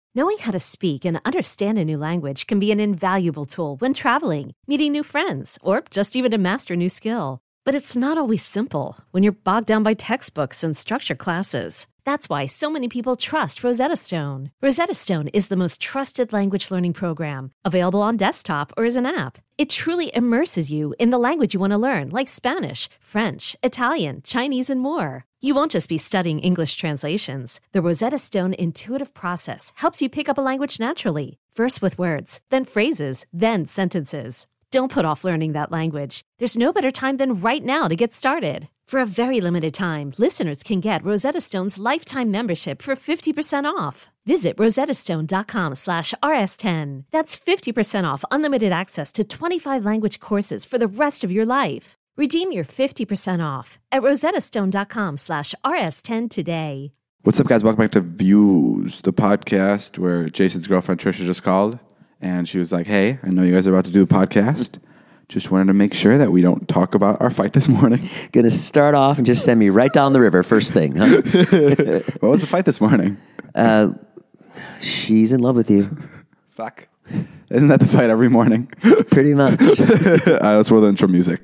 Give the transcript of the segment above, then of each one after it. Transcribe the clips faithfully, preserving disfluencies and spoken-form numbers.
Knowing how to speak and understand a new language can be an invaluable tool when traveling, meeting new friends, or just even to master a new skill. But it's not always simple when you're bogged down by textbooks and structured classes. That's why so many people trust Rosetta Stone. Rosetta Stone is the most trusted language learning program, available on desktop or as an app. It truly immerses you in the language you want to learn, like Spanish, French, Italian, Chinese, and more. You won't just be studying English translations. The Rosetta Stone intuitive process helps you pick up a language naturally, first with words, then phrases, then sentences. Don't put off learning that language. There's no better time than right now to get started. For a very limited time, listeners can get Rosetta Stone's lifetime membership for fifty percent off. Visit rosettastone.com slash rs10. That's fifty percent off unlimited access to twenty-five language courses for the rest of your life. Redeem your fifty percent off at rosettastone.com slash rs10 today. What's up, guys? Welcome back to Views, the podcast where Jason's girlfriend Trisha just called. And she was like, hey, I know you guys are about to do a podcast. Just wanted to make sure that we don't talk about our fight this morning. Gonna start off and just send me right down the river first thing, huh? What was the fight this morning? Uh, she's in love with you. Fuck. Isn't that the fight every morning? Pretty much. All right, let's roll the intro music.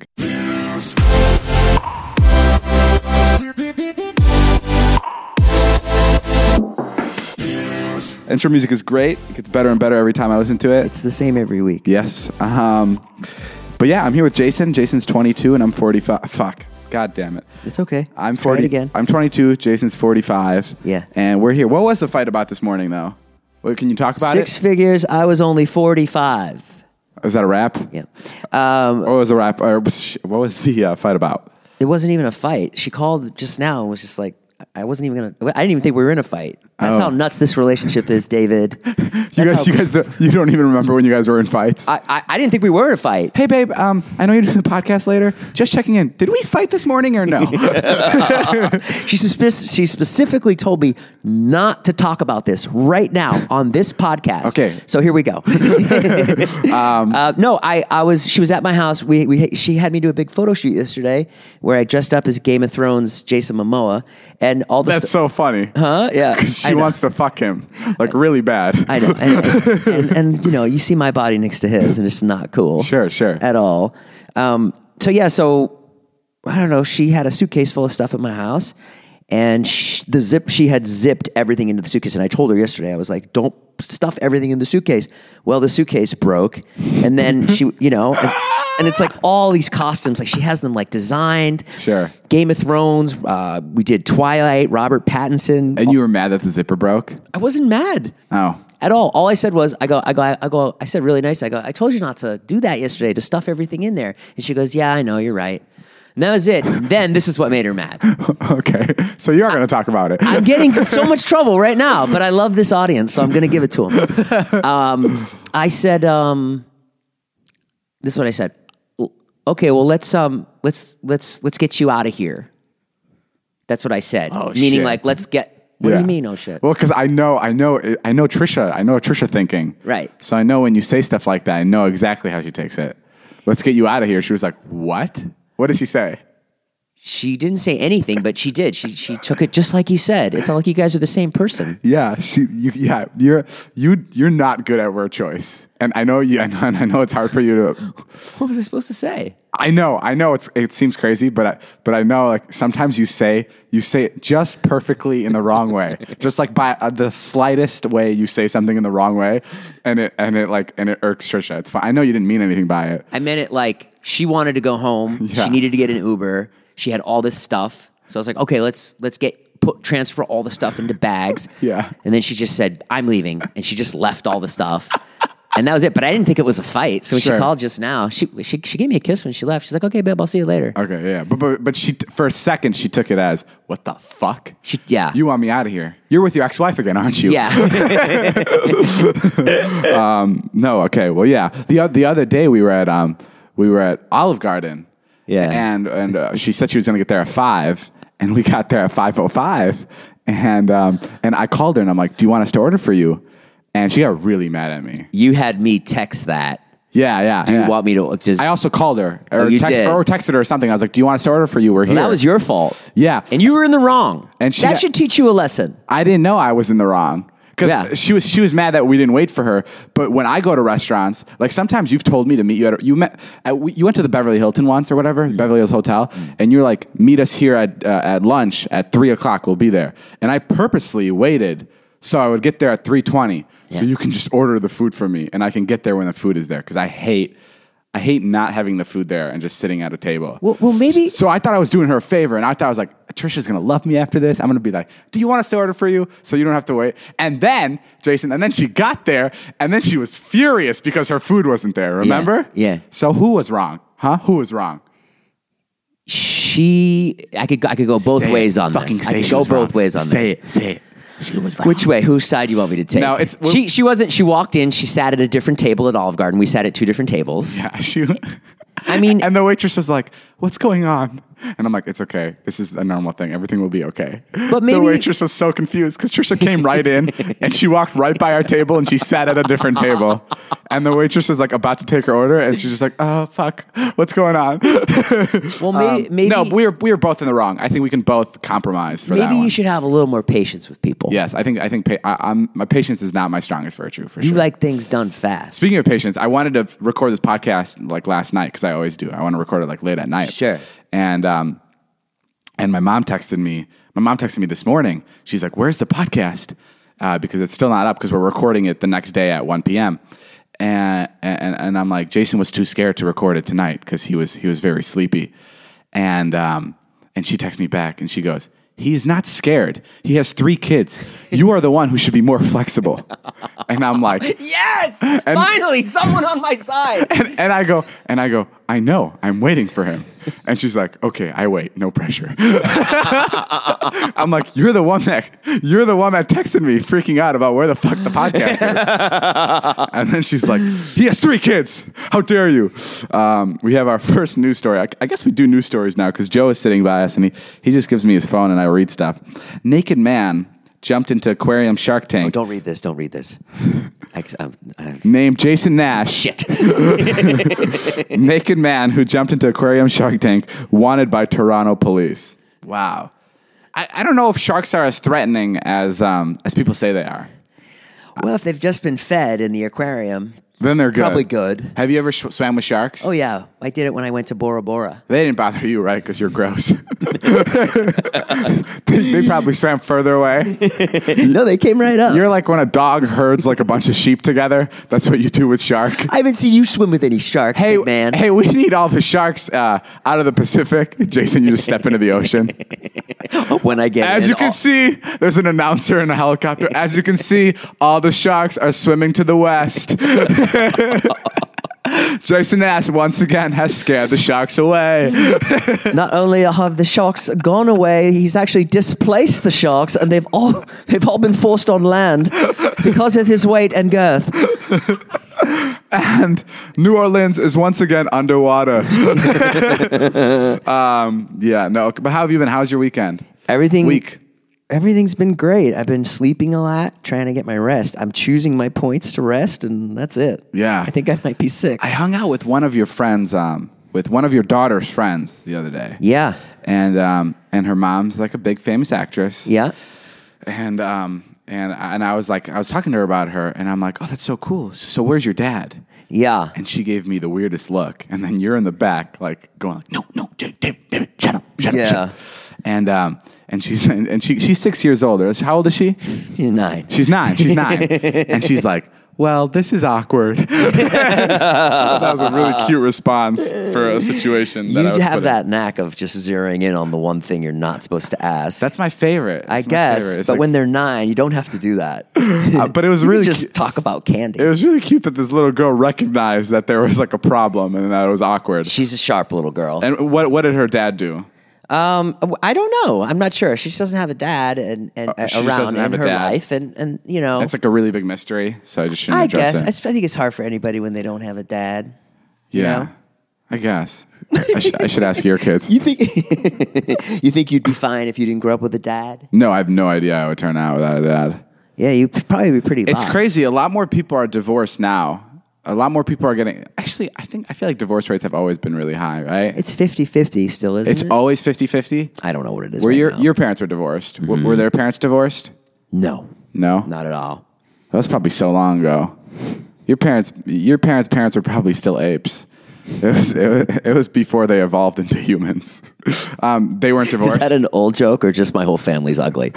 Intro music is great. It gets better and better every time I listen to it. It's the same every week. Yes. Um, but yeah, I'm here with Jason. Jason's twenty-two and I'm forty-five. Fuck. God damn it. It's okay. I'm Try forty it again. I'm twenty-two. Jason's forty-five. Yeah. And we're here. What was the fight about this morning, though? What, can you talk about Six it? figures. I was only forty-five. Is that a rap? Yeah. Um, What was the rap? Or what was the uh, fight about? it wasn't even a fight. She called just now and was just like, I wasn't even gonna. I didn't even think we were in a fight. That's Oh. how nuts this relationship is, David. You That's guys, how- you guys, don't, you don't even remember when you guys were in fights. I, I, I didn't think we were in a fight. Hey, babe. Um, I know you're doing the podcast later. Just checking in. Did we fight this morning or no? She, spe- she specifically told me not to talk about this right now on this podcast. Okay. So here we go. um, uh, no, I, I was. She was at my house. We, we she had me do a big photo shoot yesterday where I dressed up as Game of Thrones Jason Momoa and all the. That's stu- so funny. Huh? Yeah. Because I she know. wants to fuck him like really bad. I know. And, and, and, and, you know, you see my body next to his, and it's not cool. Sure, sure. At all. Um, so, yeah, so, I don't know. She had a suitcase full of stuff at my house, and she, the zip, she had zipped everything into the suitcase. And I told her yesterday, I was like, don't stuff everything in the suitcase. Well, the suitcase broke. And then she, you know, and, and it's like all these costumes, like she has them like designed. Sure. Game of Thrones. Uh, we did Twilight, Robert Pattinson. And you were mad that the zipper broke? I wasn't mad. Oh. At all. All I said was, I go, I go, I go, I said really nice. I go, I told you not to do that yesterday, to stuff everything in there. And she goes, yeah, I know, you're right. And that was it. Then this is what made her mad. Okay. So you are going to talk about it. I'm getting in so much trouble right now, but I love this audience, so I'm going to give it to them. Um, I said, um, this is what I said. Okay, well, let's, um, let's, let's, let's get you out of here. That's what I said. Oh, Meaning shit. like, let's get, what Yeah. do you mean, oh shit? Well, because I know, I know, I know Trisha. I know Trisha thinking. Right. So I know when you say stuff like that, I know exactly how she takes it. Let's get you out of here. She was like, what? What did she say? She didn't say anything, but she did. She she took it just like you said. It's not like you guys are the same person. Yeah, she, you, yeah, you're you you're not good at word choice, and I know you. I know, I know it's hard for you to. What was I supposed to say? I know, I know it's it seems crazy, but I, but I know like sometimes you say you say it just perfectly in the wrong way, just like by uh, the slightest way you say something in the wrong way, and it and it like and it irks Trisha. It's fine. I know you didn't mean anything by it. I meant it like she wanted to go home. Yeah. She needed to get an Uber. She had all this stuff. So I was like, okay, let's let's get put transfer all the stuff into bags. Yeah. And then she just said, I'm leaving. And she just left all the stuff. And that was it. But I didn't think it was a fight. So when Sure. she called just now, she, she she gave me a kiss when she left. She's like, okay, babe, I'll see you later. Okay, yeah, but but but she for a second she took it as what the fuck? She, yeah. You want me out of here? You're with your ex-wife again, aren't you? Yeah. um, no, okay. Well, yeah. The o- the other day we were at um we were at Olive Garden. Yeah. And and uh, she said she was going to get there at five, and we got there at five oh five, and um and I called her and I'm like, "Do you want us to order for you?" And she got really mad at me. You had me text that. Yeah, yeah. Do you yeah. want me to just... I also called her or, Oh, you text, did? or texted her or something. I was like, "Do you want us to order for you? We're here." Well, that was your fault. Yeah. And you were in the wrong. And she that got- should teach you a lesson. I didn't know I was in the wrong because Yeah. she was she was mad that we didn't wait for her. But when I go to restaurants, like sometimes you've told me to meet you at a, you met at, you went to the Beverly Hilton once or whatever, Mm. Beverly Hills Hotel, mm. and you're like, meet us here at uh, at lunch at three o'clock. We'll be there. And I purposely waited so I would get there at three twenty, yeah. so you can just order the food for me, and I can get there when the food is there because I hate. I hate not having the food there and just sitting at a table. Well, well, maybe. So I thought I was doing her a favor, and I thought I was like, Trisha's gonna love me after this. I'm gonna be like, do you want us to order for you so you don't have to wait? And then Jason, and then she got there, and then she was furious because her food wasn't there. Remember? Yeah. yeah. So who was wrong? Huh? Who was wrong? She. I could. I could go both Say ways it. on Fucking this. say I could she go was both wrong. ways on say this. Say it. Say it. She was wrong. Which way? Whose side you want me to take? No, it's- well- she. She wasn't. She walked in. She sat at a different table at Olive Garden. We sat at two different tables. Yeah. She. I mean, and the waitress was like, "What's going on?" And I'm like, "It's okay. This is a normal thing. Everything will be okay." But maybe- the waitress was so confused because Trisha came right in and she walked right by our table and she sat at a different table. And the waitress was like about to take her order and she's just like, "Oh fuck, what's going on?" well, may, Um, maybe. no, we were we were both in the wrong. I think we can both compromise for that maybe one. you should have a little more patience with people. Yes, I think I think pa- I, I'm my patience is not my strongest virtue for You sure. like things done fast. Speaking of patience, I wanted to record this podcast like last night because I always do. I want to record it like late at night. Sure. And um, and my mom texted me. My mom texted me this morning. She's like, "Where's the podcast?" Uh, because it's still not up because we're recording it the next day at one p.m. And and and I'm like, Jason was too scared to record it tonight because he was he was very sleepy. And um, and she texts me back and she goes, "He is not scared. He has three kids. You are the one who should be more flexible." And I'm like, Yes! Finally, someone on my side. and, and I go, and I go, "I know, I'm waiting for him." And she's like, "Okay, I wait, no pressure." I'm like, "You're the one that, you're the one that texted me freaking out about where the fuck the podcast is." And then she's like, "He has three kids. How dare you?" Um, we have our first news story. I, I guess we do news stories now because Joe is sitting by us and he, he just gives me his phone and I read stuff. Naked man jumped into aquarium Shark Tank. Oh, don't read this. Don't read this. I, I'm, I'm, Named Jason Nash. shit. Naked man who jumped into aquarium Shark Tank wanted by Toronto police. Wow. I, I don't know if sharks are as threatening as um, as people say they are. Well, if they've just been fed in the aquarium, Then they're good. probably good. Have you ever sh- swam with sharks? Oh, yeah. I did it when I went to Bora Bora. They didn't bother you, right? Because you're gross. they, they probably swam further away. No, they came right up. You're like when a dog herds like a bunch of sheep together. That's what you do with shark. I haven't seen you swim with any sharks, Hey, big man. hey, we need all the sharks uh, out of the Pacific. Jason, you just step into the ocean. When I get As in, you can all- see, there's an announcer in a helicopter. As you can see, all the sharks are swimming to the west. Jason Nash once again has scared the sharks away. not only have the sharks gone away, he's actually displaced the sharks, and they've all they've all been forced on land because of his weight and girth. And New Orleans is once again underwater. um, yeah, no, but how have you been? How's your weekend? Everything Week. Everything's been great. I've been sleeping a lot, trying to get my rest. I'm choosing my points to rest, and that's it. Yeah. I think I might be sick. I hung out with one of your friends, um, with one of your daughter's friends the other day. yeah. And um, and her mom's like a big famous actress. Yeah. And um and and I was like I was talking to her about her and I'm like, "Oh, that's so cool. So, so where's your dad?" Yeah. And she gave me the weirdest look. And then you're in the back like going like, "No, no, David, David, shut up. Shut Yeah. up." Shut up. And um and she's and she she's six years older. How old is she? She's nine. She's nine. She's nine. And she's like, "Well, this is awkward." That was a really cute response for a situation. That You I was have put in. that knack of just zeroing in on the one thing you're not supposed to ask. That's my favorite. I That's my guess, favorite. but It's like- when they're nine, you don't have to do that. uh, but it was You can really just cu- talk about candy. It was really cute that this little girl recognized that there was like a problem and that it was awkward. She's a sharp little girl. And what what did her dad do? Um, I don't know. I'm not sure. She just doesn't have a dad and, and Uh, she just around doesn't in have a her dad. life, and and you know, That's like a really big mystery, so I just shouldn't I address guess it. I, sp- I think it's hard for anybody when they don't have a dad. You yeah, know? I guess I, sh- I should ask your kids. You think you think you'd be fine if you didn't grow up with a dad? No, I have no idea how it would turn out without a dad. Yeah, you'd probably be pretty. It's lost. crazy. A lot more people are divorced now. A lot more people are getting. Actually, I think I feel like divorce rates have always been really high, right? It's fifty-fifty still, isn't It's it? always fifty-fifty. I don't know what it is. Were right your now. your parents were divorced? W- Were their parents divorced? No, No. not at all. That was probably so long ago. Your parents, your parents' parents were probably still apes. It was, it was, it was before they evolved into humans. Um, they weren't divorced. Is that an old joke or just my whole family's ugly?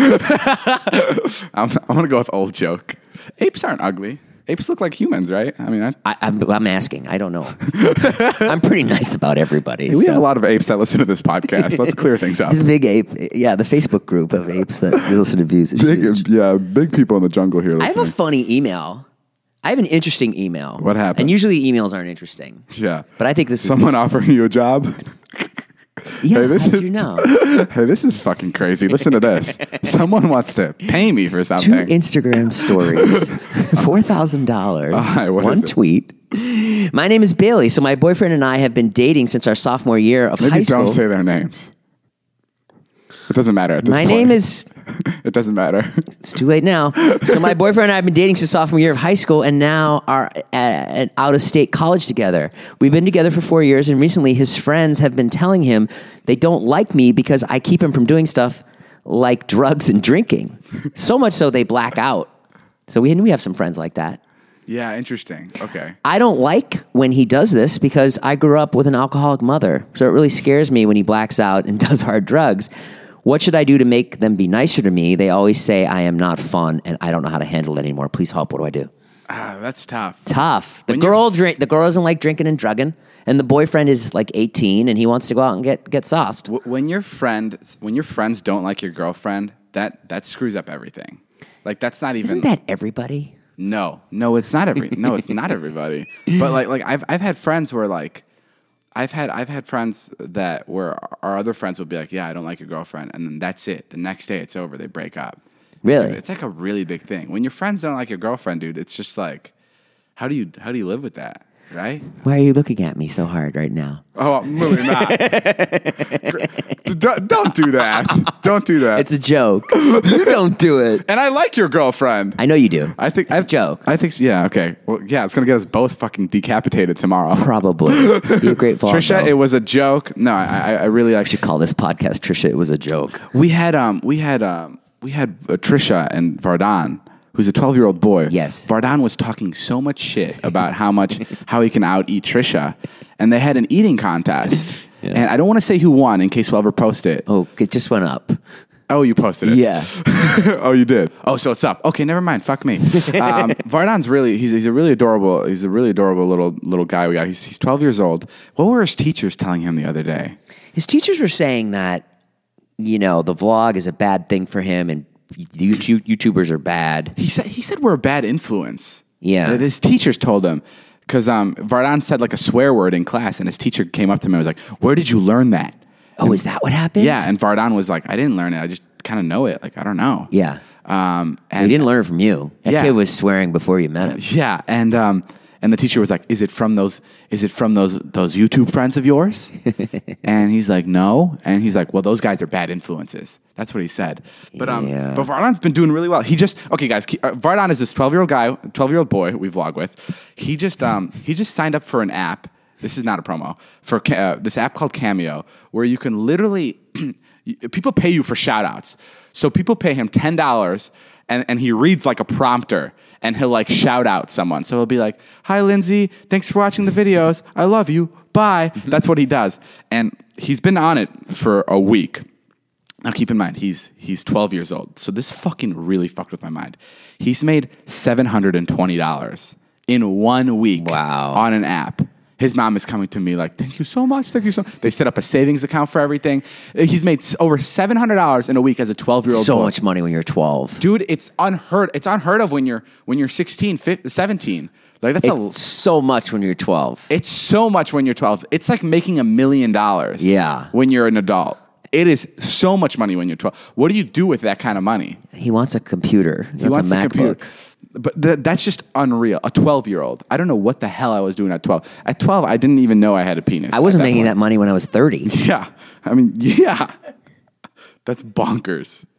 I'm, I'm going to go with old joke. Apes aren't ugly. Apes look like humans, right? I mean, I, I, I'm, I'm asking. I don't know. I'm pretty nice about everybody. we so. have a lot of apes that listen to this podcast. Let's clear things up. The big ape. Yeah, the Facebook group of apes that listen to views is Big, huge. yeah, big people in the jungle here I have listening. a funny email. I have an interesting email. What happened? And usually emails aren't interesting. yeah. But I think this Someone offering you a job? is... Yeah, Hey, this how is- did you know? Hey, this is fucking crazy. Listen to this. Someone wants to pay me for Two something. Instagram stories, four thousand dollars, right, what one is it? tweet. My name is Bailey. So my boyfriend and I have been dating since our sophomore year of Maybe high school. don't say their names. It doesn't matter at this My point. name is... It doesn't matter. It's too late now. So my boyfriend and I have been dating since sophomore year of high school and now are at an out-of-state college together. We've been together for four years and recently his friends have been telling him they don't like me because I keep him from doing stuff like drugs and drinking. So much so they black out. So we, we have some friends like that. Yeah, interesting. Okay. I don't like when he does this because I grew up with an alcoholic mother. So it really scares me when he blacks out and does hard drugs. What should I do to make them be nicer to me? They always say I am not fun and I don't know how to handle it anymore. Please help. What do I do? Ah, that's tough. Tough. The When girl drink. The girl doesn't like drinking and drugging, and the boyfriend is like eighteen and he wants to go out and get get sauced. W- When your friend, when your friends don't like your girlfriend, that that screws up everything. Like that's not even. Isn't that everybody? No, no, it's not every. No, it's not everybody. But like, like I've I've had friends where like, I've had I've had friends that where our other friends would be like, yeah, I don't like your girlfriend, and then that's it. The next day, it's over. They break up. Really? It's like a really big thing. When your friends don't like your girlfriend, dude, it's just like, how do you how do you live with that, right? Why are you looking at me so hard right now? Oh, I'm really not. don't, don't do that. Don't do that. It's a joke. You don't do it. and I like your girlfriend. I know you do. I think it's a joke. I think yeah. Okay. Well, yeah. It's gonna get us both fucking decapitated tomorrow. Probably. Be a great vlog. Trisha, though. it was a joke. No, I, I, I really I like. should call this podcast Trisha. It was a joke. We had um, we had um, we had uh, Trisha and Vardan, who's a twelve-year-old boy. Yes. Vardan was talking so much shit about how much how he can out eat Trisha, and they had an eating contest. Yeah. And I don't want to say who won in case we'll ever post it. Oh, it just went up. Oh, you posted it. Yeah. Oh, you did. Oh, so it's up. Okay, never mind. Fuck me. Um, Vardan's really he's he's a really adorable he's a really adorable little little guy we got. He's he's twelve years old. What were his teachers telling him the other day? His teachers were saying that, you know, the vlog is a bad thing for him and YouTube, YouTubers are bad. He said he said we're a bad influence. Yeah. His teachers told him because um, Vardan said like a swear word in class, and his teacher came up to him and was like, "Where did you learn that?" Oh, is that what happened? Yeah, and Vardan was like, "I didn't learn it. I just kind of know it. Like I don't know." Yeah. Um, and We didn't learn it from you. That Yeah. kid was swearing before you met him. Yeah, and um, and the teacher was like, "Is it from those? Is it from those those YouTube friends of yours?" And he's like, "No." And he's like, "Well, those guys are bad influences." That's what he said. But um, Yeah. but Vardan's been doing really well. He just okay, guys. Uh, Vardan is this twelve year old guy, twelve year old boy we vlog with. He just um, he just signed up for an app. This is not a promo for Ca- uh, this app called Cameo, where you can literally people pay you for shout outs. So people pay him ten dollars and, and he reads like a prompter and he'll like shout out someone. So he'll be like, "Hi, Lindsay. Thanks for watching the videos. I love you. Bye." That's what he does. And he's been on it for a week. Now keep in mind, he's he's twelve years old. So this fucking really fucked with my mind. He's made seven hundred twenty dollars in one week Wow. on an app. His mom is coming to me like, "Thank you so much, thank you so much." They set up a savings account for everything. He's made s- over seven hundred dollars in a week as a twelve-year-old So boy. much money when you're twelve. Dude, it's unheard It's unheard of when you're when you're sixteen, fifteen, seventeen. Like that's It's a so much when you're twelve. it's so much when you're twelve. It's like making a million dollars Yeah. when you're an adult. It is so much money when you're twelve. What do you do with that kind of money? He wants a computer. He, He wants, wants a a MacBook. computer. But th- that's just unreal. A twelve-year-old. I don't know what the hell I was doing at twelve. At twelve, I didn't even know I had a penis. I wasn't at making point. that money when I was thirty. Yeah. I mean, yeah. That's bonkers.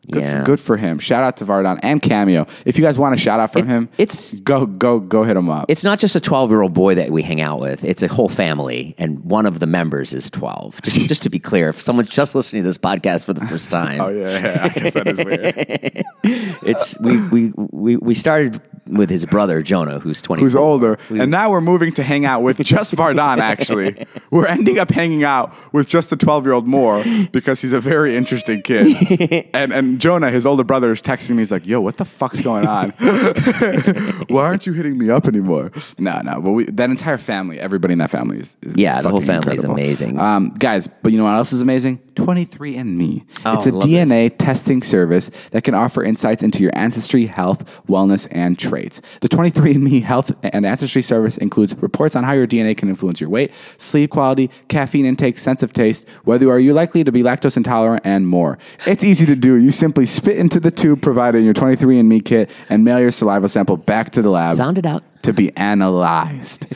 Good, Yeah. f- good for him. Shout out to Vardon and Cameo. If you guys want a shout out from It- him, it's- go go go hit him up. It's not just a twelve-year-old boy that we hang out with. It's a whole family, and one of the members is twelve. Just, just to be clear, if someone's just listening to this podcast for the first time, oh yeah, yeah, I guess that is weird. it's we, we we we started with his brother Jonah, who's twenty, Who's older, and now we're moving to hang out with just Vardon. Actually, we're ending up hanging out with just the twelve-year-old more because he's a very interesting kid. and and Jonah, his older brother, is texting me. He's like, "Yo, what the fuck's going on? Why aren't you hitting me up anymore?" No, no. But we, that entire family, everybody in that family is, is Yeah, the whole fucking family is incredible. amazing. Um, guys, but you know what else is amazing? twenty-three and me. Oh, It's a I love D N A testing service that can offer insights into your ancestry, health, wellness, and traits. The twenty-three and me Health and Ancestry Service includes reports on how your D N A can influence your weight, sleep quality, caffeine intake, sense of taste, whether are you likely to be lactose intolerant, and more. It's easy to do. You simply spit into the tube provided in your twenty-three and me kit and mail your saliva sample back to the lab. Sound it out. To be analyzed.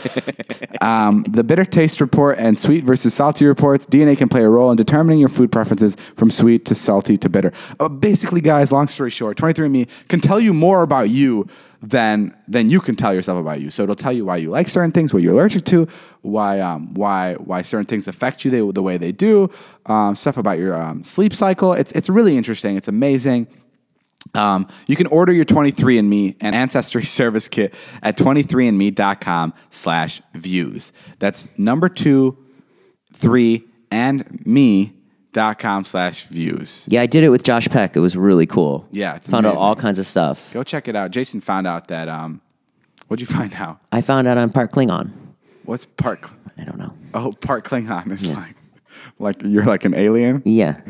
um, the bitter taste report and sweet versus salty reports, D N A can play a role in determining your food preferences from sweet to salty to bitter. Uh, basically, guys, long story short, twenty-three and me can tell you more about you than than you can tell yourself about you. So it'll tell you why you like certain things, what you're allergic to, why um, why why certain things affect you they, the way they do, um, stuff about your um, sleep cycle. It's it's really interesting. It's amazing. Um, you can order your twenty-three and me and Ancestry Service Kit at twenty-three and me dot com slash views. That's number two, three, and me dot com slash views. Yeah, I did it with Josh Peck. It was really cool. Yeah, it's found out amazing. all kinds of stuff. Go check it out. Jason found out that, um, what'd you find out? I found out I'm part Klingon. What's part, I don't know. oh, part Klingon. It's like, like you're like an alien? Yeah,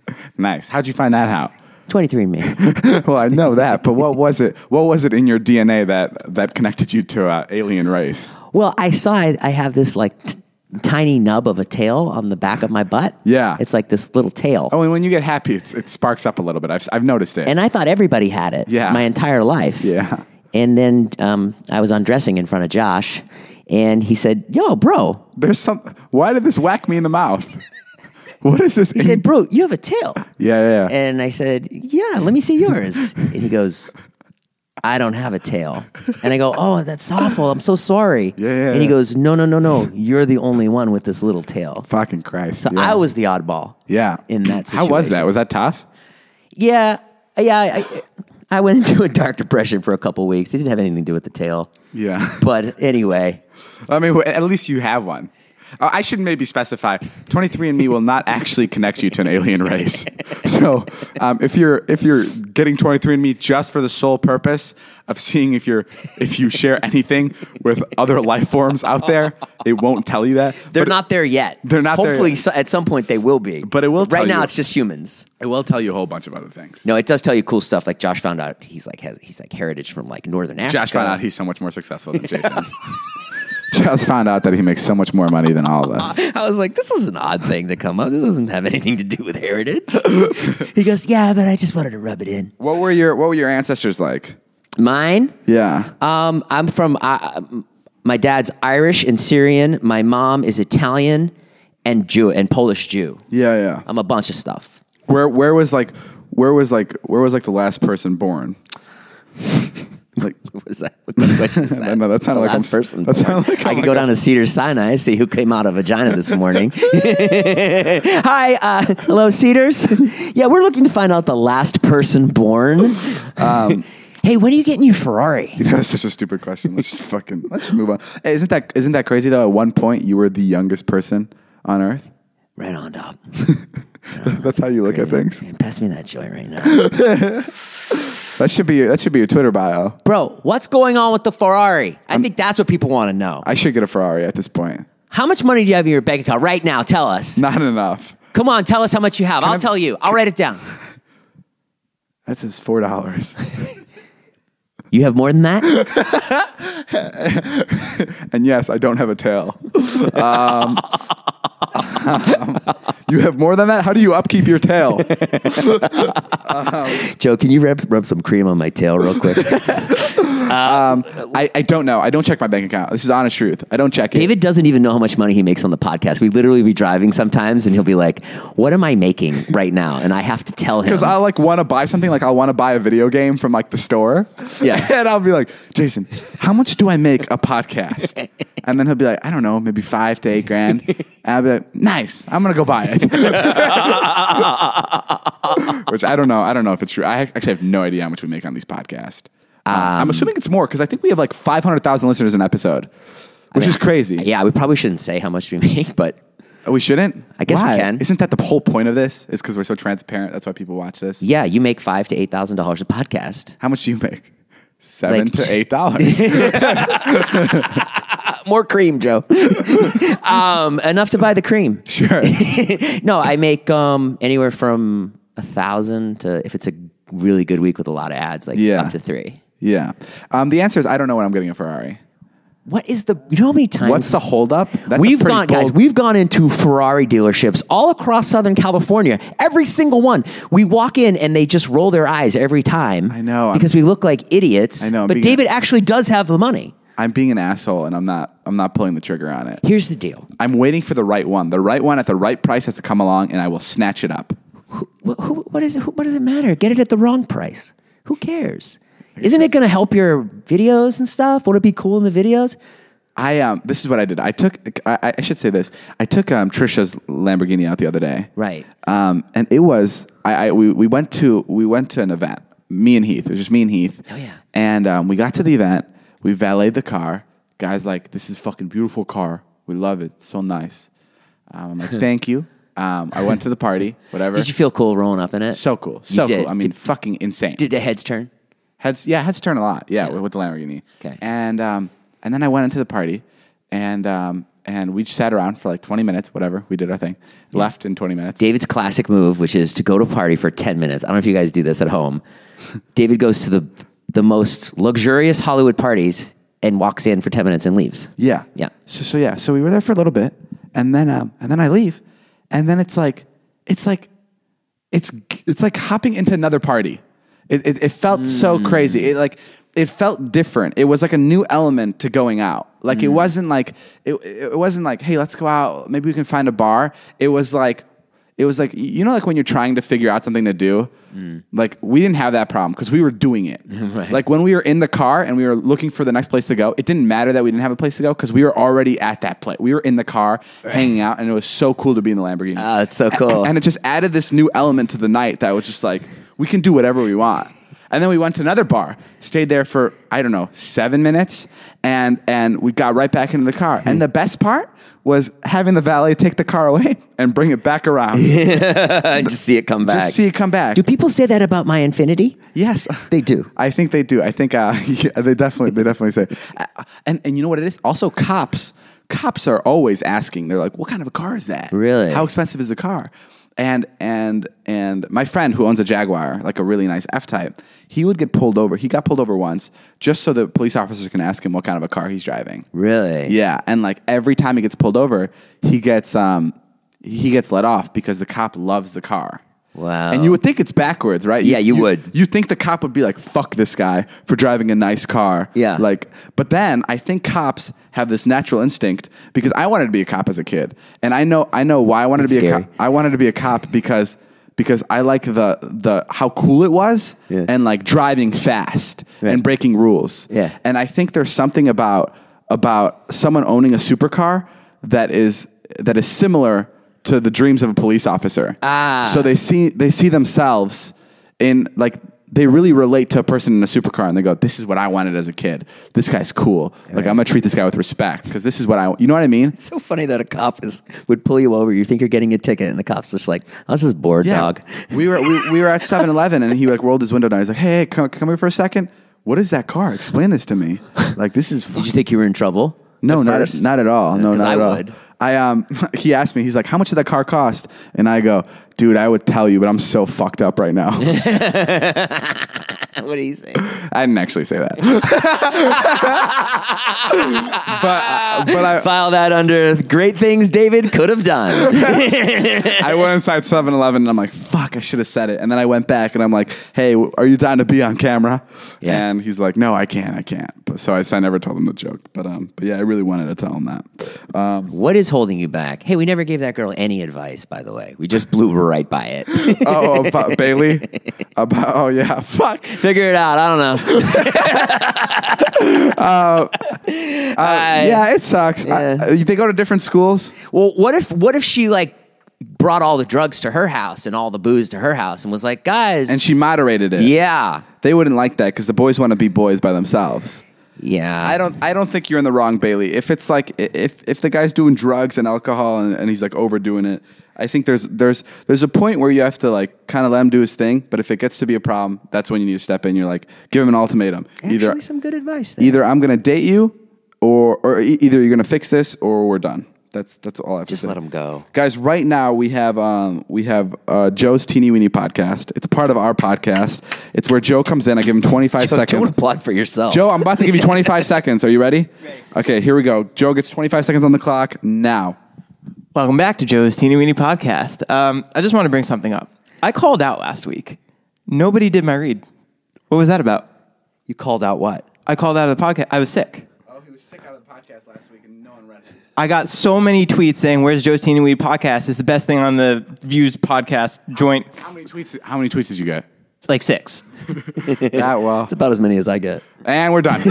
Nice. How'd you find that out? twenty-three and me. Well, I know that, but what was it? What was it in your D N A that that connected you to an alien race? Well, I saw I, I have this like t- tiny nub of a tail on the back of my butt. Yeah. It's like this little tail. Oh, and when you get happy, it's, it sparks up a little bit. I've I've noticed it. And I thought everybody had it Yeah. my entire life. Yeah. And then um, I was undressing in front of Josh, and he said, "Yo, bro." There's some. Why did this whack me in the mouth? What is this? He said, "Bro, you have a tail." Yeah, yeah, yeah. And I said, "Yeah, let me see yours." And he goes, "I don't have a tail." And I go, "Oh, that's awful. I'm so sorry." Yeah, yeah, And he yeah. goes, "No, no, no, no. You're the only one with this little tail." Fucking Christ. So yeah. I was the oddball. Yeah. in that How was that? situation. Was that tough? Yeah, yeah. I, I went into a dark depression for a couple weeks. It didn't have anything to do with the tail. Yeah. But anyway, I mean, at least you have one. Uh, I should maybe specify, twenty-three and me will not actually connect you to an alien race. So um, if you're if you're getting twenty-three and me just for the sole purpose of seeing if you're if you share anything with other life forms out there, it won't tell you that. they're But not there yet. They're not there Hopefully, yet. so, at some point they will be. But it will tell Right now, you. it's just humans. It will tell you a whole bunch of other things. No, it does tell you cool stuff. Like Josh found out he's like has he's like heritage from like northern Africa. Josh found out he's so much more successful than Jason. Josh found out that he makes so much more money than all of us. I was like, this is an odd thing to come up. This doesn't have anything to do with heritage. He goes, yeah, but I just wanted to rub it in. What were your What were your ancestors like? Mine? Yeah. Um, I'm from, uh, my dad's Irish and Syrian. My mom is Italian and Jew and Polish Jew. Yeah, yeah. I'm a bunch of stuff. Where where was like where was like where was like the last person born? Like What is that? What kind of question is I that? know, that sounded The like I'm last s- person. that born. sounded like I I'm could like go a- down to Cedar Sinai, see who came out of vagina this morning. Hi, uh, hello, Cedars. Yeah, we're looking to find out the last person born. Um, hey, when are you getting your Ferrari? that's such a stupid question. Let's just fucking let's just move on. Hey, isn't that isn't that crazy though? At one point you were the youngest person on Earth. Right on, dog. That's how you look at things. Man, pass me that joint right now. That should be that should be your Twitter bio. Bro, what's going on with the Ferrari? I think that's what people want to know. I should get a Ferrari at this point. How much money do you have in your bank account right now? Tell us. Not enough. Come on, tell us how much you have. I'll I- tell you. I'll write it down. That's just four dollars. You have more than that? And yes, I don't have a tail. Um, um, You have more than that? How do you upkeep your tail? Joe, can you rub, rub some cream on my tail real quick? um, I, I don't know. I don't check my bank account. This is honest truth. I don't check it. David doesn't even know how much money he makes on the podcast. We literally be driving sometimes and he'll be like, what am I making right now? And I have to tell him. Because I like want to buy something, like I'll want to buy a video game from like the store. Yeah. And I'll be like, Jason, how much do I make a podcast? And then he'll be like, I don't know, maybe five to eight grand. And I'll be like, nice, I'm going to go buy it. Which I don't know. I don't know if it's true. I actually have no idea how much we make on these podcasts. Um, um, I'm assuming it's more because I think we have like five hundred thousand listeners an episode, which I mean, is crazy. Yeah, we probably shouldn't say how much we make, but... We shouldn't? I guess why? we can. Isn't that the whole point of this? Is because we're so transparent. That's why people watch this. Yeah, you make five to eight thousand dollars a podcast. How much do you make? Seven like, to eight dollars. More cream, Joe. um, enough to buy the cream. Sure. No, I make um, anywhere from a thousand to, if it's a really good week with a lot of ads, like yeah. up to three. Yeah. Um, the answer is I don't know when I'm getting a Ferrari. What is the, you know how many times? What's the holdup? That's we've gone, bold... guys, we've gone into Ferrari dealerships all across Southern California. Every single one. We walk in and they just roll their eyes every time. I know. Because I'm, we look like idiots. I know. But David a, actually does have the money. I'm being an asshole and I'm not, I'm not pulling the trigger on it. Here's the deal. I'm waiting for the right one. The right one at the right price has to come along and I will snatch it up. Who, who, what, is it, who, what does it matter? Get it at the wrong price. Who cares? Isn't it going to help your videos and stuff? Would it be cool in the videos? I um. This is what I did. I took. I, I should say this. I took um Trisha's Lamborghini out the other day. Right. Um. And it was. I. I we, we went to. We went to an event. Me and Heath. It was just me and Heath. Oh yeah. And um. We got to the event. We valeted the car. Guys like, this is fucking beautiful car. We love it. So nice. Um, I'm like, thank you. Um. I went to the party. Whatever. Did you feel cool rolling up in it? So cool. So you did. cool. I mean, did, fucking insane. Did the heads turn? Heads. Yeah. Heads turn a lot. Yeah. Yeah. With the Lamborghini. Okay. And um. And then I went into the party. And um, and we just sat around for like twenty minutes, whatever. We did our thing. Yeah. Left in twenty minutes. David's classic move, which is to go to a party for ten minutes. I don't know if you guys do this at home. David goes to the the most luxurious Hollywood parties and walks in for ten minutes and leaves. Yeah. Yeah. So, so yeah, so we were there for a little bit. And then um, and then I leave. And then it's like, it's like, it's it's like hopping into another party. It, it, it felt mm. so crazy. It like... It felt different. It was like a new element to going out. Like mm. it wasn't like it, it wasn't like, hey, let's go out. Maybe we can find a bar. It was like it was like you know, like when you're trying to figure out something to do. Mm. Like we didn't have that problem because we were doing it. Right. Like when we were in the car and we were looking for the next place to go, it didn't matter that we didn't have a place to go because we were already at that place. We were in the car right. hanging out, and it was so cool to be in the Lamborghini. Oh, it's so cool. And, and it just added this new element to the night that was just like we can do whatever we want. And then we went to another bar, stayed there for, I don't know, seven minutes, and and we got right back into the car. And the best part was having the valet take the car away and bring it back around. Yeah. Just see it come back. Just see it come back. Do people say that about my Infiniti? Yes. They do. I think they do. I think uh, yeah, they definitely they definitely say. Uh, and, and you know what it is? Also, cops. Cops are always asking. They're like, what kind of a car is that? Really? How expensive is the car? And and and my friend who owns a Jaguar, like a really nice F-Type, he would get pulled over. He got pulled over once just so the police officers can ask him what kind of a car he's driving. Really? Yeah. And like every time he gets pulled over, he gets um he gets let off because the cop loves the car. Wow. And you would think it's backwards, right? Yeah, you, you would. You think the cop would be like, fuck this guy for driving a nice car. Yeah. Like, but then I think cops have this natural instinct because I wanted to be a cop as a kid. And I know I know why I wanted That's to be scary. a cop. I wanted to be a cop because because I like the the how cool it was yeah. and like driving fast right. and breaking rules. Yeah. And I think there's something about about someone owning a supercar that is that is similar to the dreams of a police officer. Ah. So they see they see themselves in like they really relate to a person in a supercar and they go, this is what I wanted as a kid. This guy's cool. Right. Like I'm gonna treat this guy with respect because this is what I you know what I mean? It's so funny that a cop is would pull you over. You think you're getting a ticket and the cop's just like, I was just bored, yeah. dog. We were we, we were at seven eleven and he like rolled his window down. He's like, hey, hey come, come here for a second. What is that car? Explain this to me. Like this is Did you think you were in trouble? No, not at, not at all. No, not I at all. would. I um he asked me, he's like, how much did that car cost? And I go, dude, I would tell you, but I'm so fucked up right now. What did he say? I didn't actually say that. but uh, but I File that under great things David could have done. I went inside seven eleven and I'm like, fuck, I should have said it. And then I went back and I'm like, hey, are you down to be on camera? Yeah. And he's like, no, I can't, I can't. But so I, so I never told him the joke. But um, but yeah, I really wanted to tell him that. Um, What is holding you back? Hey, we never gave that girl any advice, by the way. We just blew right by it. oh, about Bailey? About oh yeah, fuck. Figure it out. I don't know. Uh, yeah, it sucks. Yeah. I, they go to different schools. Well, what if what if she like brought all the drugs to her house and all the booze to her house and was like, guys, And she moderated it. yeah, They wouldn't like that because the boys want to be boys by themselves. yeah. I don't. I don't think you're in the wrong, Bailey. If it's like if if the guy's doing drugs and alcohol and, and he's like overdoing it, I think there's there's there's a point where you have to like kind of let him do his thing. But if it gets to be a problem, that's when you need to step in. You're like, give him an ultimatum. Actually, either some good advice there. either I'm gonna date you, or or e- either you're gonna fix this, or we're done. That's that's all I have Just to say. let him go. Guys, right now we have um, we have uh, Joe's Teeny Weeny podcast. It's part of our podcast. It's where Joe comes in. I give him twenty-five Joe, seconds. don't plug for yourself. Joe, I'm about to give you twenty-five seconds. Are you ready? Ready. Okay, here we go. Joe gets twenty-five seconds on the clock now. Welcome back to Joe's Teeny Weeny podcast. Um, I just want to bring something up. I called out last week. Nobody did my read. What was that about? You called out what? I called out of the podcast. I was sick. Oh, he was sick out of the podcast last week and no one read it. I got so many tweets saying, "Where's Joe's Teeny Weeny podcast? It's the best thing on the Views podcast joint." How many tweets? How many tweets did you get? Like six. That well. It's about as many as I get. And we're done.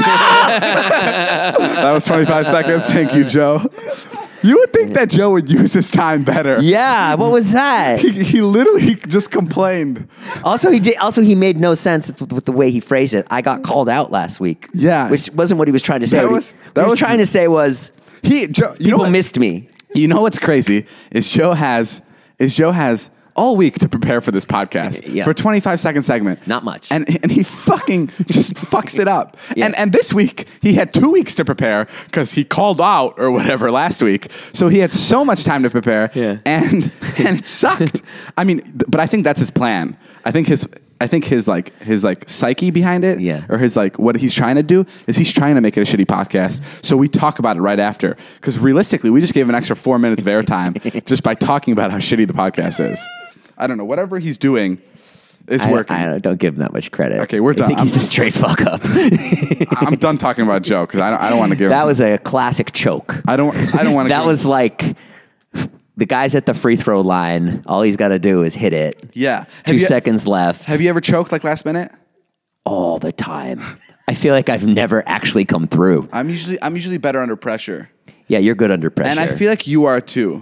That was twenty-five seconds. Thank you, Joe. You would think that Joe would use his time better. Yeah, what was that? He, he literally just complained. Also, he did. Also, he made no sense with, with the way he phrased it. I got called out last week. Yeah. which wasn't what he was trying to say. That What he- was- what that he was, was- trying to say was He, Joe, you know people what? missed me. You know what's crazy is Joe has is Joe has all week to prepare for this podcast Yeah. for a twenty-five second segment. Not much. And and he fucking just fucks it up. Yeah. And and this week he had two weeks to prepare because he called out or whatever last week. So he had so much time to prepare. Yeah. And and it sucked. I mean, th- but I think that's his plan. I think his I think his like his like psyche behind it, Yeah. or his like what he's trying to do is he's trying to make it a shitty podcast. So we talk about it right after because realistically, we just gave him an extra four minutes of airtime just by talking about how shitty the podcast is. I don't know. Whatever he's doing is I, working. I don't, don't give him that much credit. Okay, we're I done. think he's I'm- a straight fuck up. I'm done talking about Joe because I don't. I don't want to give. That him, was a classic choke. I don't. I don't want to. That was like the guy's at the free throw line. All he's got to do is hit it. Yeah. Two Have you- seconds left. Have you ever choked like last minute? All the time. I feel like I've never actually come through. I'm usually. I'm usually better under pressure, Yeah, you're good under pressure. and I feel like you are too.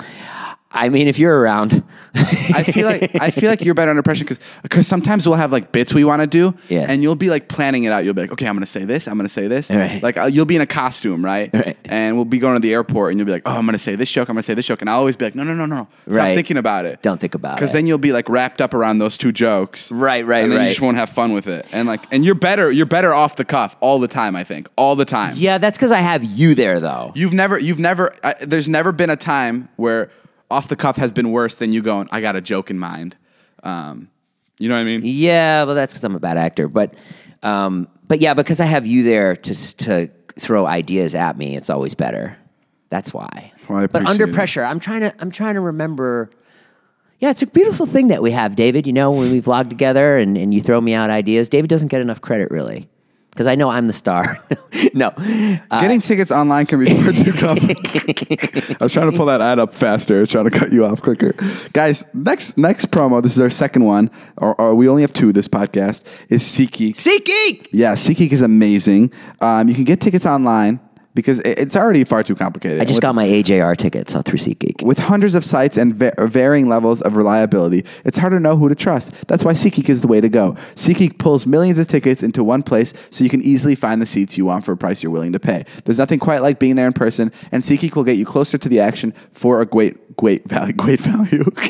I mean, if you're around. I feel like I feel like you're better under pressure because because sometimes we'll have like bits we want to do, Yeah. and you'll be like planning it out. You'll be like, okay, I'm gonna say this, I'm gonna say this. Right. Like uh, you'll be in a costume, right? Right. And we'll be going to the airport, and you'll be like, oh, I'm gonna say this joke, I'm gonna say this joke, and I'll always be like, no, no, no, no, stop Right. thinking about it. Don't think about it. Because then you'll be like wrapped up around those two jokes, Right, right, and then right. you just won't have fun with it. And like, and you're better, you're better off the cuff all the time. I think all the time. Yeah, that's because I have you there, though. You've never, you've never. I, there's never been a time where off the cuff has been worse than you going, I got a joke in mind. Um, you know what I mean? Yeah, well, that's because I'm a bad actor. But, um, but yeah, because I have you there to s- to throw ideas at me, it's always better. That's why. Well, I but under appreciate it. pressure, I'm trying to I'm trying to remember. Yeah, it's a beautiful thing that we have, David. You know, when we vlog together and, and you throw me out ideas, David doesn't get enough credit, really. Because I know I'm the star. No. Uh, Getting tickets online can be far too complicated. I was trying to pull that ad up faster, trying to cut you off quicker. Guys, next next promo, this is our second one, or, or we only have two this podcast, is SeatGeek. SeatGeek! Yeah, SeatGeek is amazing. Um, you can get tickets online because it- it's already far too complicated. I just With- got my A J R tickets uh, through SeatGeek. With hundreds of sites and va- varying levels of reliability, it's hard to know who to trust. That's why SeatGeek is the way to go. SeatGeek pulls millions of tickets into one place so you can easily find the seats you want for a price you're willing to pay. There's nothing quite like being there in person, and SeatGeek will get you closer to the action for a great, great value. Great value.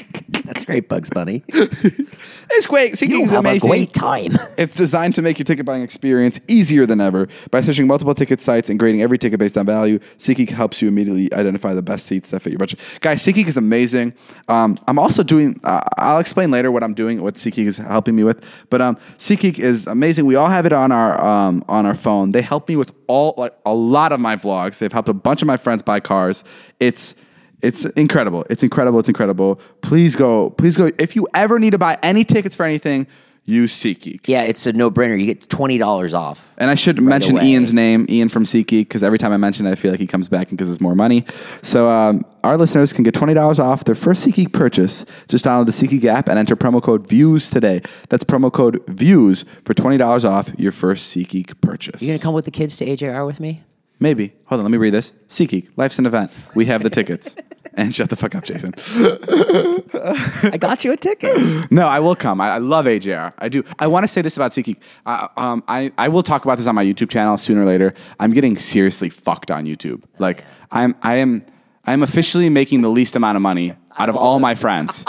That's great, Bugs Bunny. It's great. SeatGeek You'll is have amazing. a great time. It's designed to make your ticket buying experience easier than ever. By searching multiple ticket sites and grading every ticket based on value, SeatGeek helps you immediately identify the best seats that fit your budget. Guys, SeatGeek is amazing. Um, I'm also doing, uh, I'll explain later what I'm doing, what SeatGeek is helping me with. But um, SeatGeek is amazing. We all have it on our um, on our phone. They help me with all like a lot of my vlogs. They've helped a bunch of my friends buy cars. It's It's incredible. It's incredible. It's incredible. Please go. Please go. If you ever need to buy any tickets for anything, use SeatGeek. Yeah, it's a no-brainer. You get twenty dollars off. And I should mention away. Ian's name, Ian from SeatGeek, because every time I mention it, I feel like he comes back and gives us more money. So um, our listeners can get twenty dollars off their first SeatGeek purchase. Just download the SeatGeek app and enter promo code VIEWS today. That's promo code VIEWS for twenty dollars off your first SeatGeek purchase. You going to come with the kids to A J R with me? Maybe. Hold on, let me read this. SeatGeek, life's an event. We have the tickets. And shut the fuck up, Jason. I got you a ticket. No, I will come. I, I love A J R. I do. I want to say this about SeatGeek. Uh, um, I, I will talk about this on my YouTube channel sooner or later. I'm getting seriously fucked on YouTube. Like, I'm, I am, I am officially making the least amount of money out of all my friends.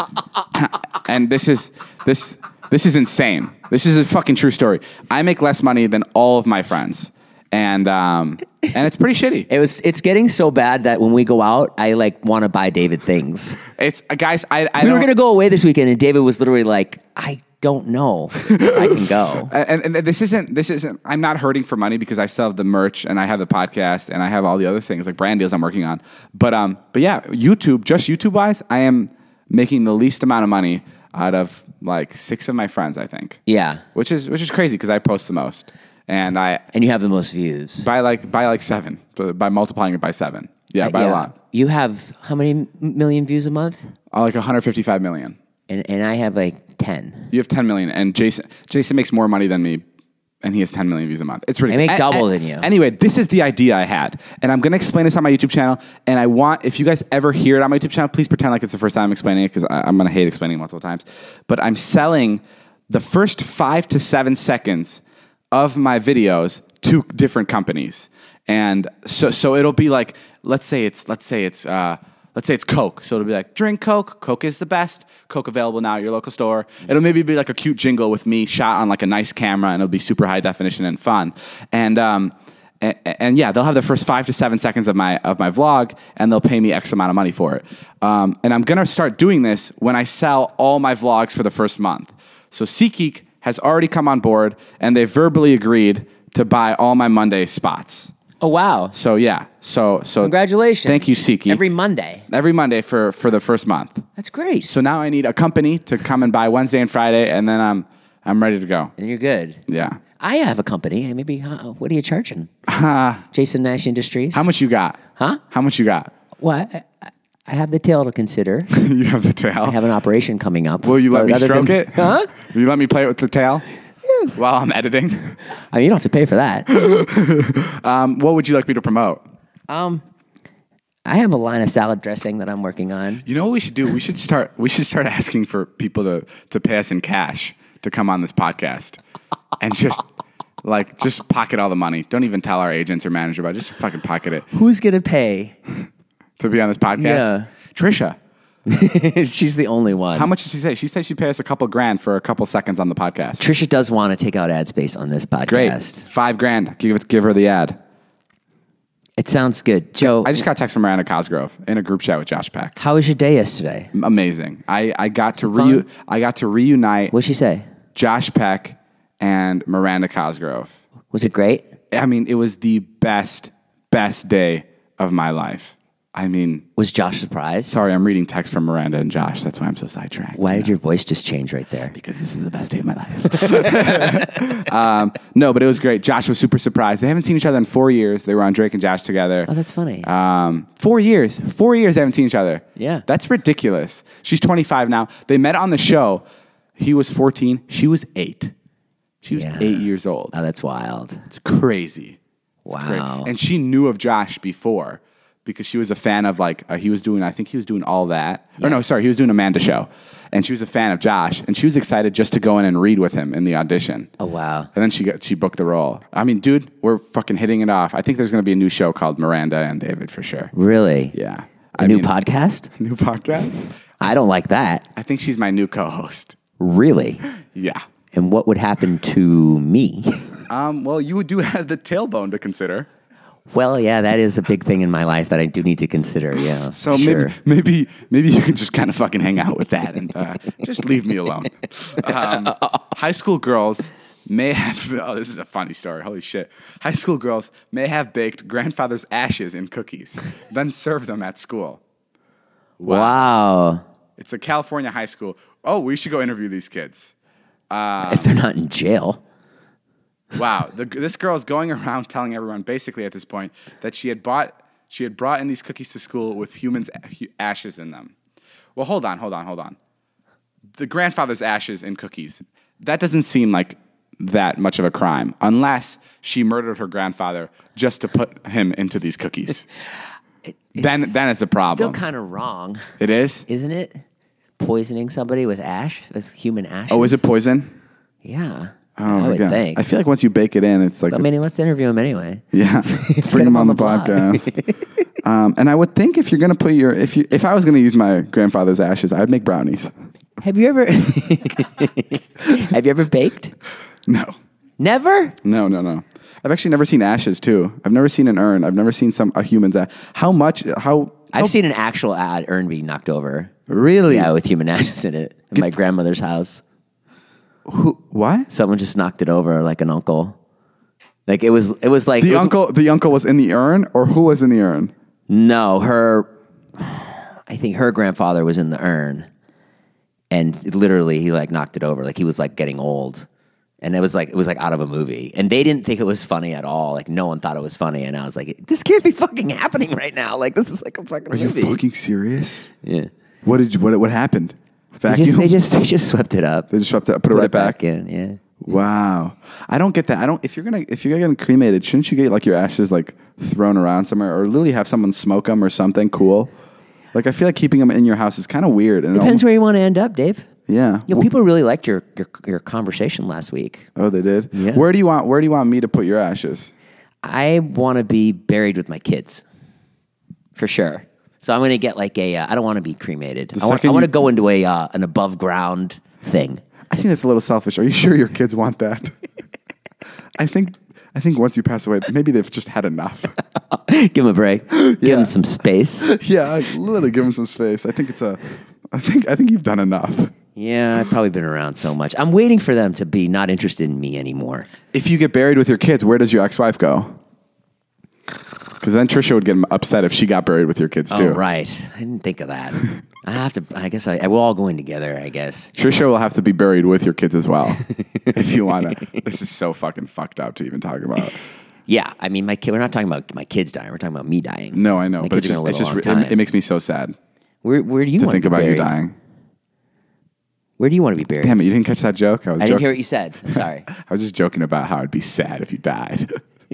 And this is, this, this is insane. This is a fucking true story. I make less money than all of my friends. And um, and it's pretty shitty. It was. It's getting so bad that when we go out, I like want to buy David things. It's uh, guys. I, I we don't, were gonna go away this weekend, and David was literally like, "I don't know if I can go." And, and this isn't. This isn't. I'm not hurting for money because I still have the merch and I have the podcast and I have all the other things like brand deals I'm working on. But um. But yeah, YouTube. Just YouTube wise, I am making the least amount of money out of like six of my friends. I think. Yeah. Which is which is crazy because I post the most. And I and you have the most views by like by like seven by multiplying it by seven. Yeah, by yeah. a lot. You have how many million views a month? Uh, like one hundred fifty-five million. And and I have like ten. You have ten million, and Jason Jason makes more money than me, and he has ten million views a month. It's ridiculous. I make double than you. Anyway, this is the idea I had, and I'm going to explain this on my YouTube channel. And I want, if you guys ever hear it on my YouTube channel, please pretend like it's the first time I'm explaining it because I'm going to hate explaining it multiple times. But I'm selling the first five to seven seconds of my videos to different companies. And so so it'll be like, let's say it's let's say it's uh, let's say it's Coke. So it'll be like, drink Coke, Coke is the best, Coke available now at your local store. It'll maybe be like a cute jingle with me shot on like a nice camera, and it'll be super high definition and fun. And um and, and yeah, they'll have the first five to seven seconds of my of my vlog, and they'll pay me X amount of money for it. Um, and I'm gonna start doing this when I sell all my vlogs for the first month. So SeatGeek has already come on board, and they verbally agreed to buy all my Monday spots. Oh wow! So yeah, so so congratulations! Thank you, SeatGeek. Every Monday. Every Monday for for the first month. That's great. So now I need a company to come and buy Wednesday and Friday, and then I'm I'm ready to go. And you're good. Yeah. I have a company. Maybe. Uh, what are you charging? Jason Nash Industries. How much you got? Huh? How much you got? Well, I, I have the tail to consider. You have the tail. I have an operation coming up. Will you let me other stroke than- it? Huh? Will you let me play it with the tail? Yeah. While I'm editing. I mean, you don't have to pay for that. um, what would you like me to promote? Um, I have a line of salad dressing that I'm working on. You know what we should do? We should start. We should start asking for people to to pay us in cash to come on this podcast, and just like just pocket all the money. Don't even tell our agents or manager about it. Just fucking pocket it Who's gonna pay? to be on this podcast. Yeah. Trisha. She's the only one. How much did she say? She said she'd pay us a couple grand for a couple seconds on the podcast. Trisha does want to take out ad space on this podcast. Great. Five grand. Give give her the ad. It sounds good. Joe, I just got a text from Miranda Cosgrove in a group chat with Josh Peck. how was your day yesterday? Amazing. I, I got to Fun? reu- I got to reunite What'd she say? Josh Peck and Miranda Cosgrove. Was it great? I mean, it was the best, best day of my life. I mean, Was Josh surprised? sorry, I'm reading text from Miranda and Josh. That's why I'm so sidetracked. Why did your voice just change right there? Because this is the best day of my life. um, no, but it was great. Josh was super surprised. They haven't seen each other in four years. They were on Drake and Josh together. Oh, that's funny. Um, four years. Four years they haven't seen each other. Yeah. That's ridiculous. She's twenty-five now. They met on the show. He was fourteen. She was eight. She was Yeah. eight years old. Oh, that's wild. It's crazy. It's Wow. crazy. And she knew of Josh before because she was a fan of like, uh, he was doing, I think he was doing All That. Yeah. Or no, sorry, he was doing Amanda Show. And she was a fan of Josh. And she was excited just to go in and read with him in the audition. Oh, wow. And then she got, she booked the role. I mean, dude, we're fucking hitting it off. I think there's going to be a new show called Miranda and David for sure. Really? Yeah. A I new mean, podcast? New podcast? I don't like that. I think she's my new co-host. Really? Yeah. And what would happen to me? Um, well, you do have the tailbone to consider. Well, yeah, that is a big thing in my life that I do need to consider. Yeah. So sure. maybe maybe maybe you can just kind of fucking hang out with that and uh, just leave me alone. Um, high school girls may have. Oh, this is a funny story. Holy shit! High school girls may have baked grandfather's ashes in cookies, then serve them at school. Wow. It's a California high school. Oh, we should go interview these kids. If they're not in jail. Wow, the, this girl is going around telling everyone, basically at this point, that she had bought, she had brought in these cookies to school with humans' ashes in them. Well, hold on, hold on, hold on. The grandfather's ashes in cookies. That doesn't seem like that much of a crime, unless she murdered her grandfather just to put him into these cookies. then, then it's a problem. Still kind of wrong, It is. isn't it? Poisoning somebody with ash, with human ashes. Oh, is it poison? Yeah. Oh I my would god! think. I feel like once you bake it in, it's like I mean, let's interview him anyway. yeah. Let's bring get him him on on the, the blog. podcast. um, and I would think if you're gonna put your if you if I was gonna use my grandfather's ashes, I'd make brownies. Have you ever? Have you ever baked? No, Never. no, no, no. I've actually never seen ashes too. I've never seen an urn. I've never seen some a human's ash. How much? How? I've how, seen an actual ad urn be knocked over. really. Yeah, with human ashes in it in my grandmother's house. Who? What? Someone just knocked it over like an uncle. Like it was. It was like The it was- uncle. The uncle was in the urn, or who was in the urn? No, her. I think her grandfather was in the urn, and literally he like knocked it over. Like he was like getting old, and it was like it was like out of a movie. And they didn't think it was funny at all. Like no one thought it was funny. And I was like, this can't be fucking happening right now. Like this is like a fucking Are you movie. fucking serious? Yeah. What did you? What? What happened? They Vacuum. just, they just they just swept it up. They just swept it up, put it Put right it back back. in. Yeah. Wow, I don't get that. I don't. If you're gonna if you're getting cremated, shouldn't you get like your ashes like thrown around somewhere, or literally have someone smoke them or something cool? Like I feel like keeping them in your house is kind of weird. And it Depends almost- where you want to end up, Dave. Yeah. You know, people really liked your, your your conversation last week. Oh, they did. Yeah. Where do you want Where do you want me to put your ashes? I want to be buried with my kids, for sure. So I'm going to get like a. Uh, I don't want to be cremated. I want, second I want to you- go into a uh, an above ground thing. I think that's a little selfish. Are you sure your kids want that? I think I think once you pass away, maybe they've just had enough. Give them a break. Give Yeah. them some space. Yeah, I literally give them some space. I think it's a. I think I think you've done enough. Yeah, I've probably been around so much. I'm waiting for them to be not interested in me anymore. If you get buried with your kids, where does your ex-wife go? Because then Trisha would get upset if she got buried with your kids too. Oh, right. I didn't think of that. I have to. I guess I, I. We're all going together. I guess. Trisha will have to be buried with your kids as well. If you want to. This is so fucking fucked up to even talk about. Yeah, I mean, my kid. We're not talking about my kids dying. We're talking about me dying. No, I know, My but it's kids just, are it's gonna live just a long it, time. it makes me so sad Where Where do you to want think to be about buried? you dying. Where do you want to be buried? Damn it, you didn't catch that joke? I was I didn't joking. hear what you said. I'm sorry. I was just joking about how it'd be sad if you died.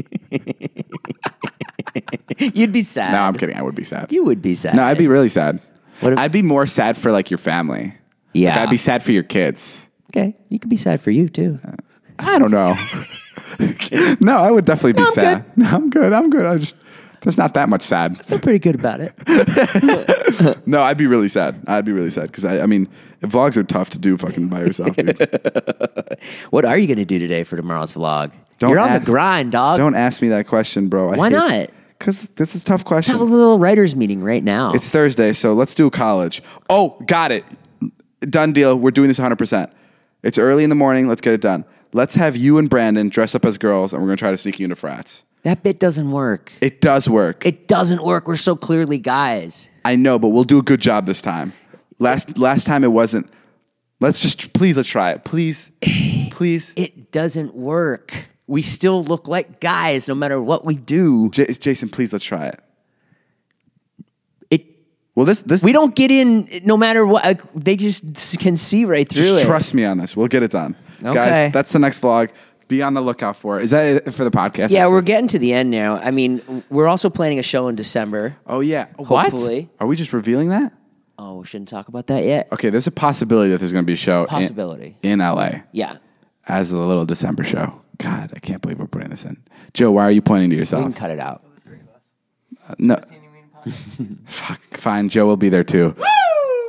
You'd be sad. No, I'm kidding. I would be sad. You would be sad. No, I'd be really sad. What if- I'd be more sad for like your family. Yeah. Like, I'd be sad for your kids. Okay, you could be sad for you too. I don't know. No, I would definitely be No, I'm sad. good. No, I'm good. I'm good. I just there's not that much sad. Feel pretty good about it. No, I'd be really sad. I'd be really sad because I, I mean, vlogs are tough to do fucking by yourself, dude. What are you going to do today for tomorrow's vlog? Don't You're on ask- the grind, dog. Don't ask me that question, bro. I Why hate- not? Because this is a tough Let's have a question. little writers meeting right now. It's Thursday, so let's do college. Oh, got it. Done deal. We're doing this one hundred percent. It's early in the morning. Let's get it done. Let's have you and Brandon dress up as girls, and we're going to try to sneak you into frats. that bit doesn't work. It does work. It doesn't work. We're so clearly guys. I know, but we'll do a good job this time. Last last time it wasn't. Let's just, please, let's try it. Please, please. It doesn't work. We still look like guys no matter what we do. J- Jason, please, let's try it. It. Well, this, this, We don't get in no matter what. Like, they just can see right through just it. trust me on this. We'll get it done. Okay. Guys, that's the next vlog. Be on the lookout for it. Is that it for the podcast? Yeah, we're getting to the end now. I mean, we're also planning a show in December. Oh, yeah. Hopefully. What? Are we just revealing that? Oh, we shouldn't talk about that yet. Okay, there's a possibility that there's going to be a show in- Possibility. in, L A Yeah. as a little December show. God, I can't believe we're putting this in. Joe, why are you pointing to We yourself? can cut it out. Uh, no. Fuck, fine. Joe will be there too.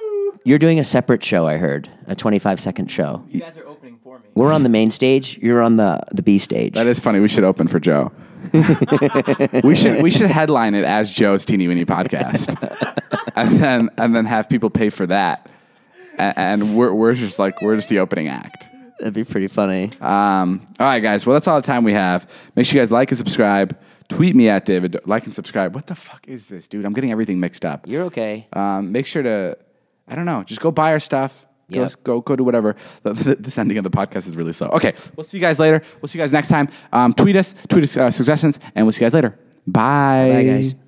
You're doing a separate show, I heard, a twenty-five second show. You guys are opening for me. We're on the main stage. You're on the, the B stage. That is funny. We should open for Joe. we should we should headline it as Joe's Teeny Weeny Podcast, and then and then have people pay for that, and, and we're we're just like we're just the opening act. That'd be pretty funny. Um, all right, guys. Well, that's all the time we have. Make sure you guys like and subscribe. Tweet me at David. Like and subscribe. What the fuck is this, dude? I'm getting everything mixed up. You're okay. Um, make sure to, I don't know, just go buy our stuff. Go, Yep. go, go do whatever. The, the, this ending of the podcast is really slow. Okay, we'll see you guys later. We'll see you guys next time. Um, tweet us, tweet us uh, suggestions, and we'll see you guys later. Bye. Bye, guys.